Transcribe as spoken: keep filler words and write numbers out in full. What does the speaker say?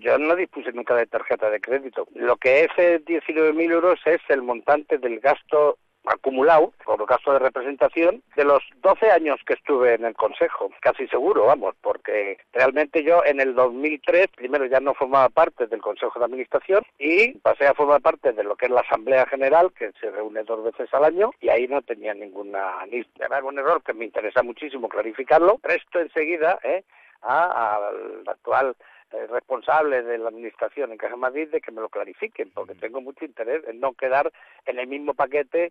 yo no dispuse nunca de tarjeta de crédito. Lo que es diecinueve mil euros es el montante del gasto acumulado, por caso de representación, de los doce años que estuve en el Consejo, casi seguro, vamos, porque realmente yo en el dos mil tres, primero ya no formaba parte del Consejo de Administración y pasé a formar parte de lo que es la Asamblea General, que se reúne dos veces al año, y ahí no tenía ninguna, ni era un error que me interesa muchísimo clarificarlo. Presto enseguida eh, a, al actual eh, responsable de la administración en Caja Madrid de que me lo clarifiquen, porque tengo mucho interés en no quedar en el mismo paquete